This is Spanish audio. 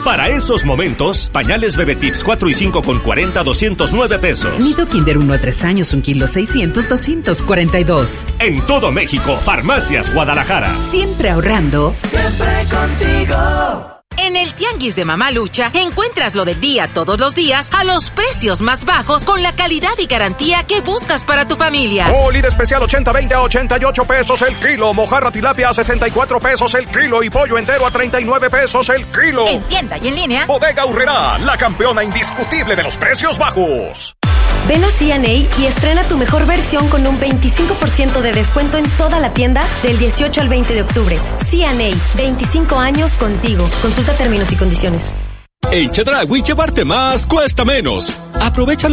Para esos momentos, pañales Bebé Tips 4 y 5 con 40, 209 pesos. Nido Kinder 1 a 3 años, 1 kilo 600, 242. En todo México, Farmacias Guadalajara. Siempre ahorrando. Siempre contigo. En el Tianguis de Mamalucha encuentras lo del día todos los días a los precios más bajos con la calidad y garantía que buscas para tu familia. Molida especial 80-20 a 88 pesos el kilo. Mojarra tilapia a 64 pesos el kilo. Y pollo entero a 39 pesos el kilo. En tienda y en línea. Bodega Aurrerá, la campeona indiscutible de los precios bajos. Ven a C&A y estrena tu mejor versión con un 25% de descuento en toda la tienda del 18 al 20 de octubre. C&A, 25 años contigo. Consulta términos y condiciones. En Chedraui llevarte más cuesta menos. Aprovecha